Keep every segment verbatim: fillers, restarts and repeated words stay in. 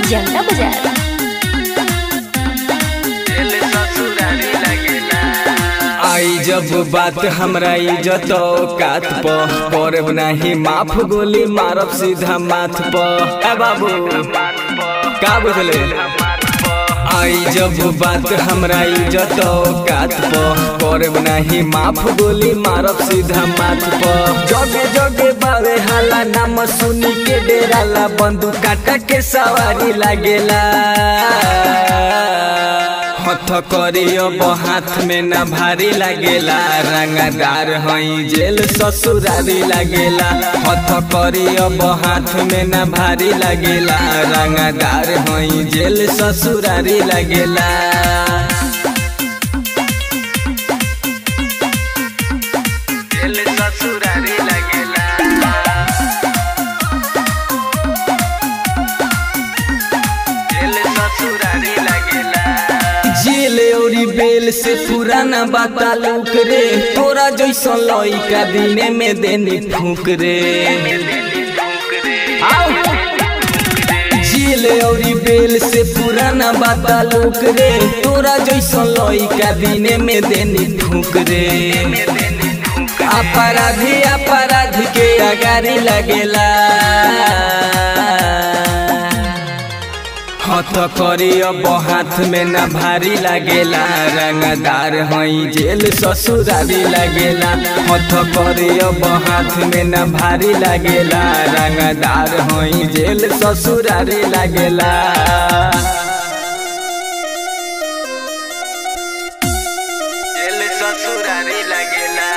जनता बाजार। आई जब बात हमरा इज्जत औकात प करब नाही माफ गोली मारब सीधा माथ प। ए बाबू का बुझले? आई जब बात हमरा इज्जत औकात प करब नाही माफ गोली मारब सीधा माथ प। जगे जगे बावे हाला नाम सुनी के डेराला बंदूक काटा के सवारी लागेला। हथ करियब हाथ में न भारी लागेला रंगदार हई जेल ससुरारी लागेला। हथ करियब हाथ में न भारी लागेला रंगदार हई जेल ससुरारी लागेला। जेल ससुरारी लागेला। जेल ससुरारी लागेला। जेल औरी बेल से पुराना बाता लूक रे तोरा जैसा लइका दिने में देनी फूक रे। जेल औरी बेल से पुराना बाता लूक रे तोरा जैसा लइका दिने में देनी फूक रे। अपराधी अपराधी के अगारी लगेला। हथ करियब हाथ में न भारी लागेला रंगदार हई जेल ससुरारी लागेला। हथ करियब हाथ में न भारी लागेला रंगदार हई जेल ससुरारी लागेला। जेल ससुरारी लागेला।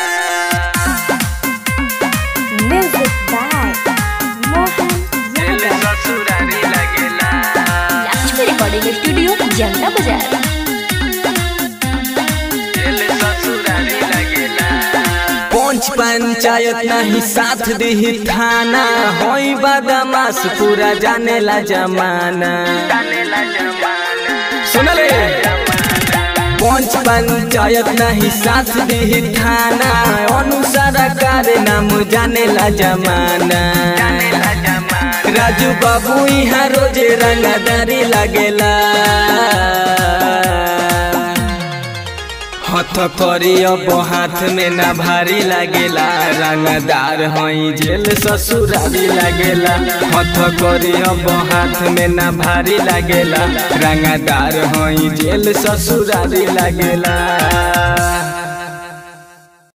म्यूजिक बाय मोहन जेल ससुरारी लागेला। लक्ष्मी रिकॉर्डिंग स्टूडियो जनता बाजार। पंच पंचायत नहीं साथ दी थाना होई बदमाश पूरा जाने ला जमाना। सुनले पंच पंचायत नहीं साथ दी थाना अनुसार करे नाम जाने ला जमाना। राजू बाबू यहाँ रोजे रंगदारी लगेला। हथ करियब हाथ में न भारी लागेला रंगदार हई जेल ससुरारी लागेला। हथ करियब हाथ में न भारी लागेला रंगदार हई जेल ससुरारी लागेला।